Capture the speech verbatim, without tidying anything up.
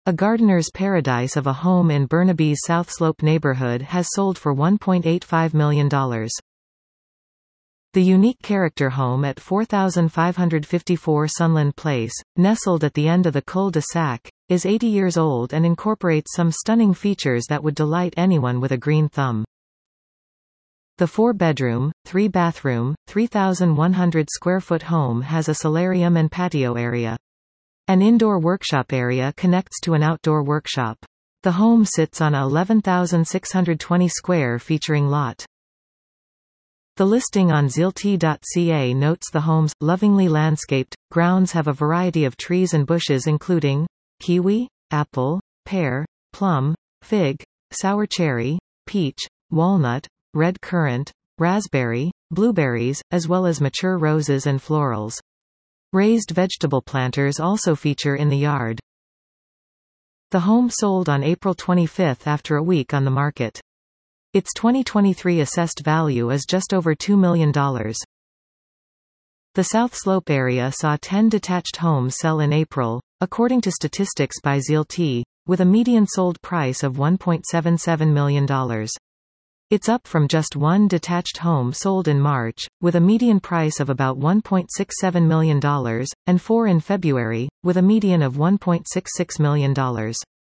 A gardener's paradise of a home in Burnaby's South Slope neighborhood has sold for one point eight five million dollars. The unique character home at four thousand five hundred fifty-four Sunland Place, nestled at the end of the cul-de-sac, is eighty years old and incorporates some stunning features that would delight anyone with a green thumb. The four-bedroom, three-bathroom, three thousand one hundred square foot home has a solarium and patio area. An indoor workshop area connects to an outdoor workshop. The home sits on a eleven thousand six hundred twenty square featuring lot. The listing on Zilti dot c a notes the home's lovingly landscaped grounds have a variety of trees and bushes including kiwi, apple, pear, plum, fig, sour cherry, peach, walnut, red currant, raspberry, blueberries, as well as mature roses and florals. Raised vegetable planters also feature in the yard. The home sold on April twenty-fifth after a week on the market. Its twenty twenty-three assessed value is just over two million dollars. The South Slope area saw ten detached homes sell in April, according to statistics by Zilti, with a median sold price of one point seven seven million dollars. It's up from just one detached home sold in March, with a median price of about one point six seven million dollars, and four in February, with a median of one point six six million dollars.